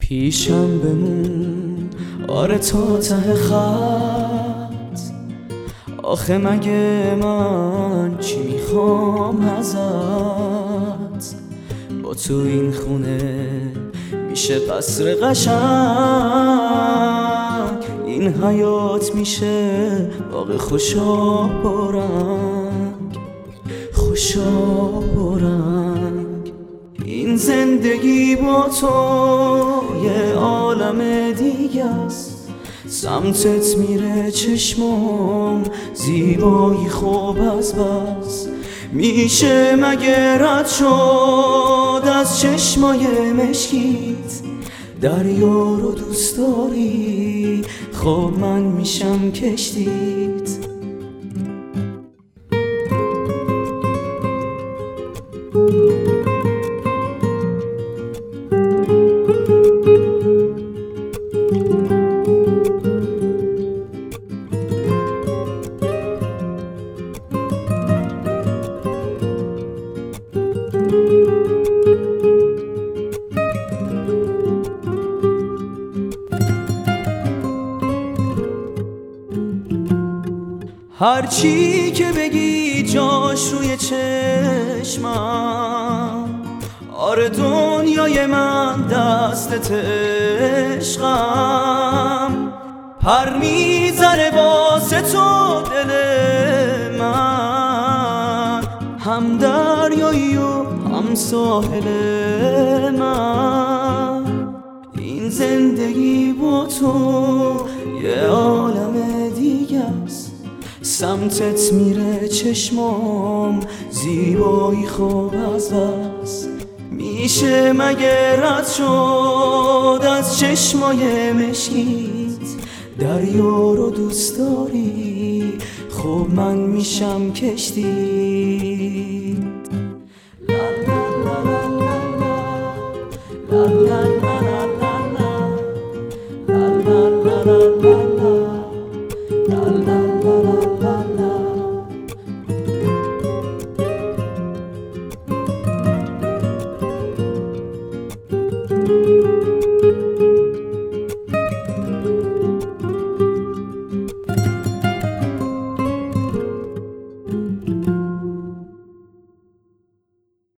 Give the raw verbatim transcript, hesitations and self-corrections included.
پیشم بمون آره تا ته خط. آخه مگه من چی میخوام ازت؟ با تو این خونه میشه قصر قشنگ، این حیات میشه باغ خوشا برنگ، خوشا برنگ. این زندگی با تو یه عالم دیگه است، سمتت میره چشمام زیبایی خوب از بس. میشه مگه رد شد از چشمای مشکیت؟ دریا رو دوست داری؟ خب من میشم کشتیت. هرچی که بگی جاش روی چشمم، آره دنیای من دستت عشقم. پر میزنه واسه تو دل من، هم دریایی و هم ساحل من. این زندگی با تو یه عالم دیگه است، سمتت میره چشمام زیبایی خوب از بس. میشه مگه رد شد از چشمای مشکیت؟ دریا رو دوست داری؟ خب من میشم کشتی.